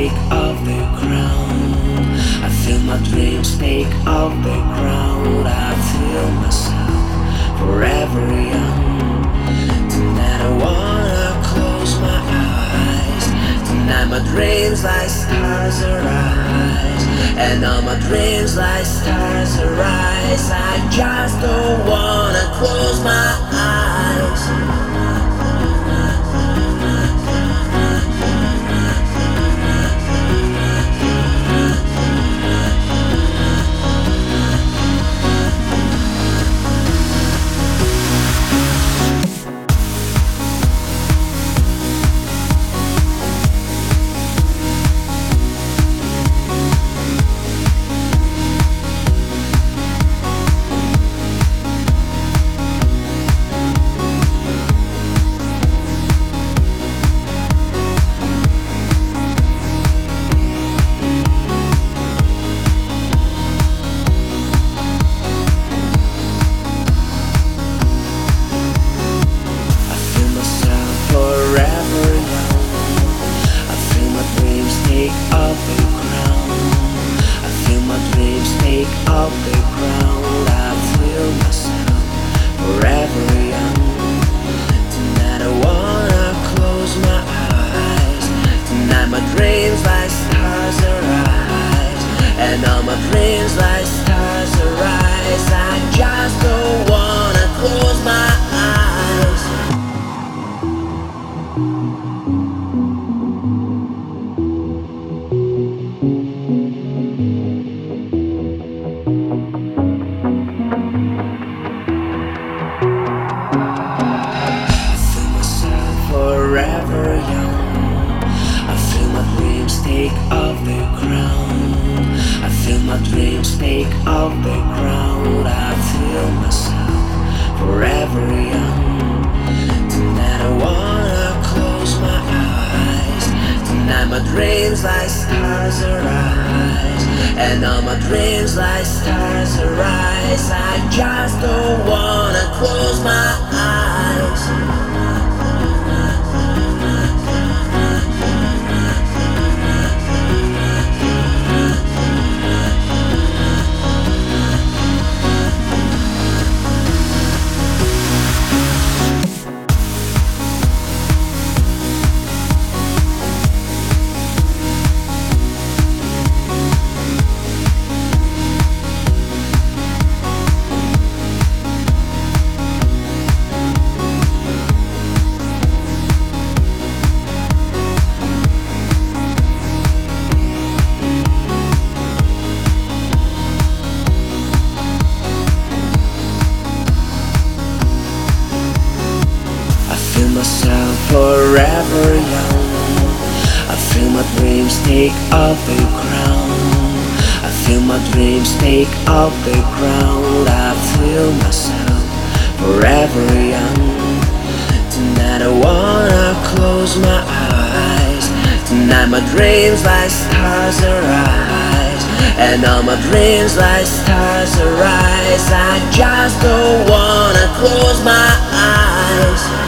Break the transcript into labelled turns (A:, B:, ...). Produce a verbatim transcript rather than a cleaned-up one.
A: take off the crown. I feel my dreams take off the ground. I feel myself forever young. Tonight I wanna close my eyes. Tonight my dreams like stars arise, and all my dreams like stars arise. I just don't wanna close my eyes. Off the ground, I feel myself forever young. Tonight I wanna close my eyes. Tonight my dreams like stars arise, and all my dreams like stars arise. I just don't wanna close my eyes. Forever young, I feel my dreams take off the ground. I feel my dreams take off the ground. I feel myself forever young. Tonight I wanna close my eyes. Tonight my dreams like stars arise, and all my dreams like stars arise. I just don't wanna close my eyes. Myself forever young. I feel my dreams take off the ground. I feel my dreams take off the ground. I feel myself forever young. Tonight I wanna close my eyes. Tonight my dreams like stars arise, and all my dreams like stars arise. I just don't wanna close my eyes.